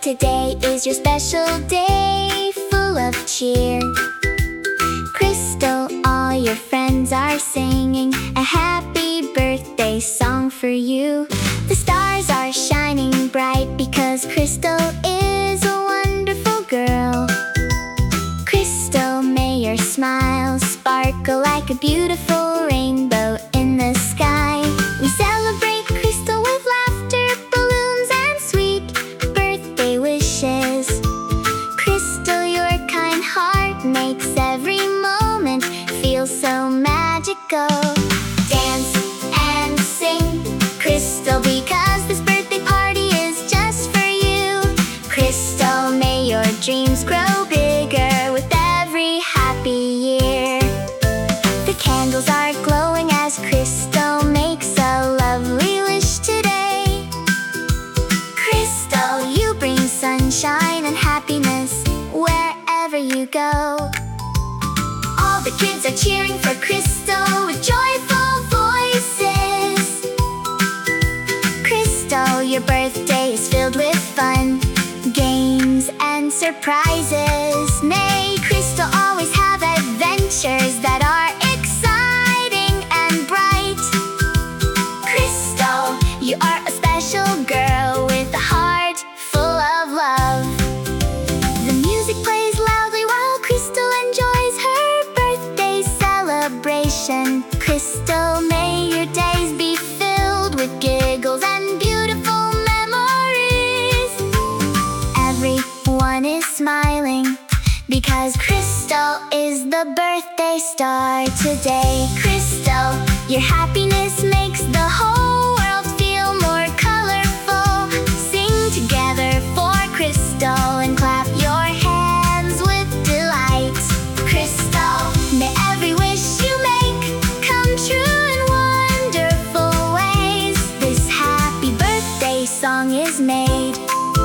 Today is your special day, full of cheer. Crystal, all your friends are singing a happy birthday song for you. The stars are shining bright because Crystal is a wonderful girl. Crystal, may your smile sparkle like a beautiful rainbow in the sky. We celebrate Crystal with laughter, balloons, and sweet birthday wishes. Crystal, your kind heart makes every moment feel so magical. Dance and sing, Crystal, because this birthday party is just for you. Crystal, may your dreams grow bigger with every happy year. The candles are glowing as Crystal makes a lovely wish today. Crystal, you bring sunshine and happiness wherever you go. All the kids are cheering for Crystal with joyful voices. Crystal, your birthday is filled with fun, games, and surprises. May Crystal always have adventures that are exciting and bright. Crystal, you are a special girl with a heart full of love. The music plays loudly while Crystal enjoys her birthday celebration. Crystal, may your days be filled with giggles and beautiful memories. Everyone is smiling because Crystal is the birthday star today. Crystal, your happiness makes the whole world feel more colorful. Sing together for Crystal and clap your hands with delight. Crystal, may every wish you make come true in wonderful ways. This happy birthday song is made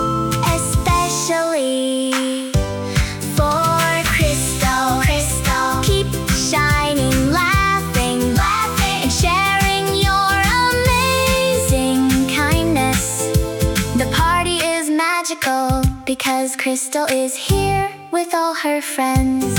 especially for Crystal. Crystal, keep shining, laughing, and sharing your amazing kindness. The party is magical because Crystal is here with all her friends.